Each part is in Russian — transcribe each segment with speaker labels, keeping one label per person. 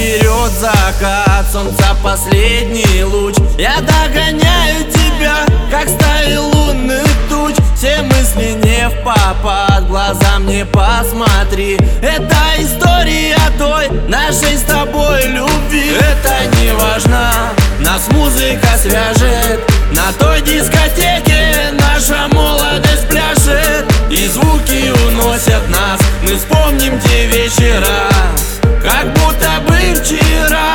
Speaker 1: берет закат, солнца последний луч. Я догоняю тебя, как стаи лунных туч. Все мысли не впопад, глазам не посмотри. Это история той нашей с тобой любви. Это не важно, нас музыка свяжет. На той дискотеке наша молодость пляшет. И звуки уносят нас, мы вспомним те вечера, как будто бы вчера.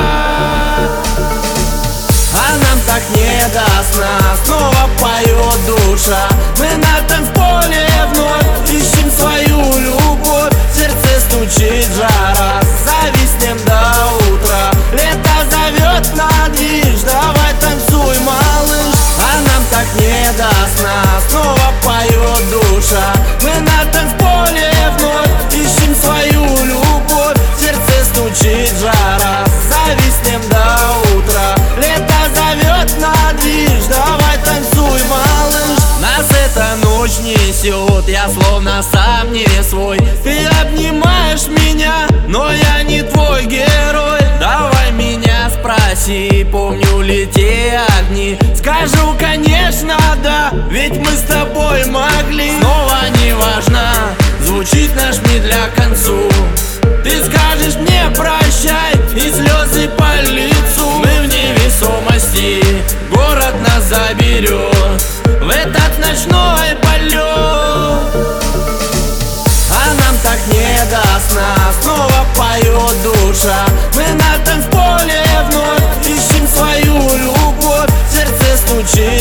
Speaker 1: А нам так не до сна, снова поет душа. Мы на танцполе вновь ищем свою любовь. В сердце стучит жара, зависнем до утра. Лето зовет на движ, давай танцуй, малыш. А нам так не до сна, снова поет душа. Мы на танцполе вновь ищем свою любовь. В сердце стучит жара, зависнем до утра. Лето зовет на движ, давай танцуй, малыш. Нас эта ночь несет, я словно сам не свой. Ты обнимаешь меня, но я не твой герой. Давай меня спроси, помню ли те огни. Скажу, конечно, да, ведь мы с тобой могли. Снова не важно, звучит наш медля к концу. Ты скажешь мне прощай, и слезы по лицу. Мы в невесомости, город нас заберет в этот ночной полет. А нам так не до сна, снова поет душа. Мы на танцполе вновь ищем свою любовь. В сердце стучит